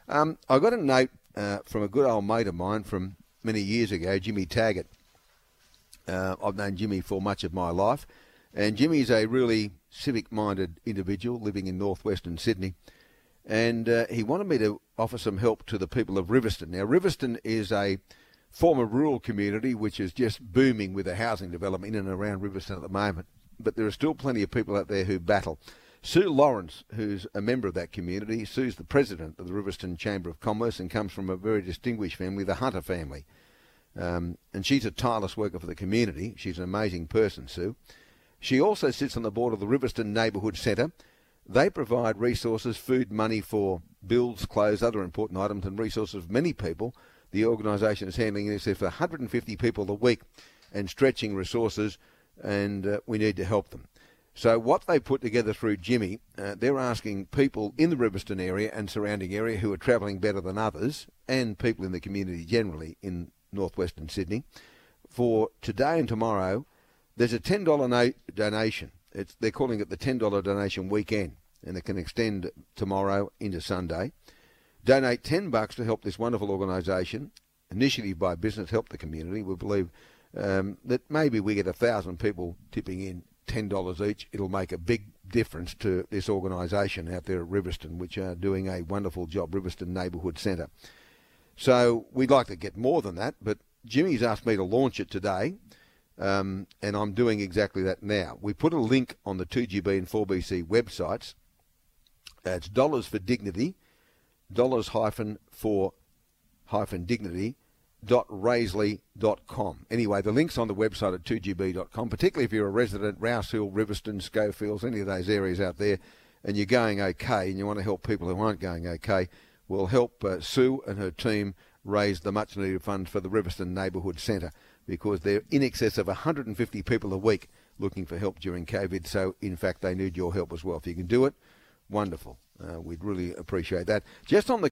I got a note from a good old mate of mine from many years ago, Jimmy Taggart. I've known Jimmy for much of my life, and Jimmy's a really civic-minded individual living in northwestern Sydney, and he wanted me to offer some help to the people of Riverstone. Now, Riverstone is a former rural community which is just booming with a housing development in and around Riverstone at the moment, but there are still plenty of people out there who battle. Sue Lawrence, who's a member of that community, Sue's the president of the Riverstone Chamber of Commerce and comes from a very distinguished family, the Hunter family. And she's a tireless worker for the community. She's an amazing person, Sue. She also sits on the board of the Riverstone Neighbourhood Centre. They provide resources, food, money for bills, clothes, other important items and resources for many people. The organisation is handling this for 150 people a week and stretching resources, and we need to help them. So what they put together through Jimmy, they're asking people in the Riverstone area and surrounding area who are travelling better than others, and people in the community generally in northwestern Sydney, for today and tomorrow, there's a $10 donation. They're calling it the $10 donation weekend, and it can extend tomorrow into Sunday. Donate $10 to help this wonderful organisation, initiative by Business Help the Community. We believe that maybe we get 1,000 people tipping in $10 each. It'll make a big difference to this organisation out there at Riverstone, which are doing a wonderful job, Riverstone Neighbourhood Centre. So we'd like to get more than that, but Jimmy's asked me to launch it today, and I'm doing exactly that now. We put a link on the 2GB and 4BC websites. It's Dollars for Dignity, dollars-for-dignity.raisley.com. Anyway, the link's on the website at 2GB.com, particularly if you're a resident, Rouse Hill, Riverstone, Schofields, any of those areas out there, and you're going okay and you want to help people who aren't going okay. Will help Sue and her team raise the much-needed funds for the Riverstone Neighbourhood Centre, because they're in excess of 150 people a week looking for help during COVID. So, in fact, they need your help as well. If you can do it, wonderful. We'd really appreciate that. Just on the